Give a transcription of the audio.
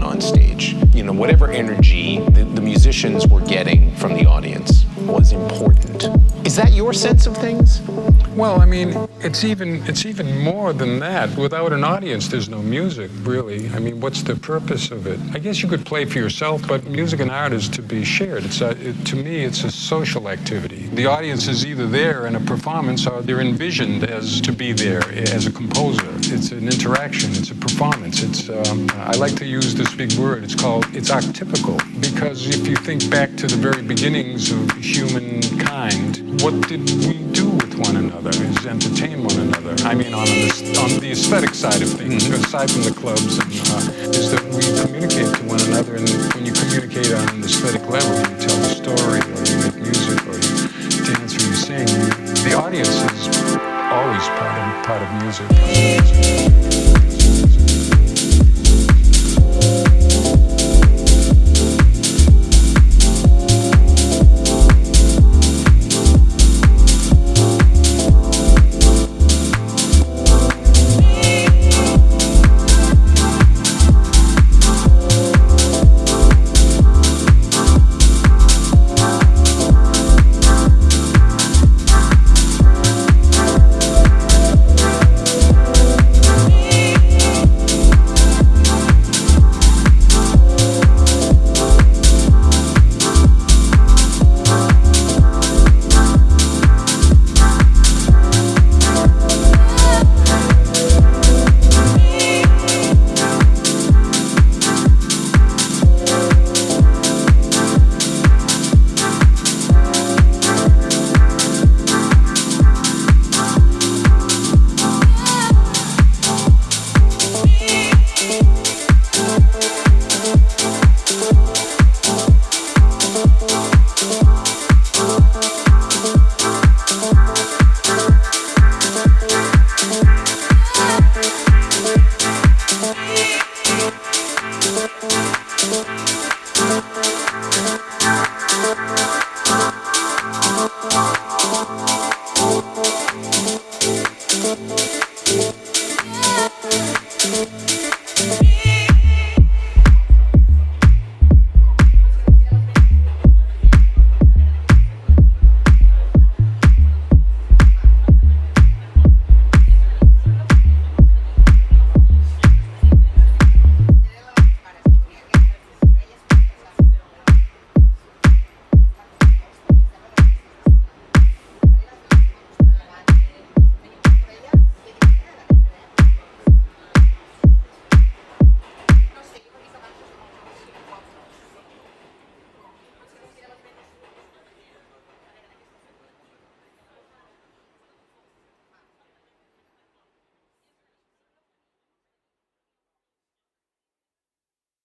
on stage. You know, whatever energy the musicians were getting from the audience was important. Is that your sense of things? Well, I mean, it's even more than that. Without an audience, there's no music, really. I mean, what's the purpose of it? I guess you could play for yourself, but music and art is to be shared. To me, it's a social activity. The audience is either there in a performance or they're envisioned as to be there as a composer. It's an interaction. It's a performance. I like to use this big word. It's archetypical, because if you think back to the very beginnings of humankind, what did we do with one another? Is entertain one another. I mean, on the aesthetic side of things, aside from the clubs, is that we communicate to one another, and when you communicate on an aesthetic level,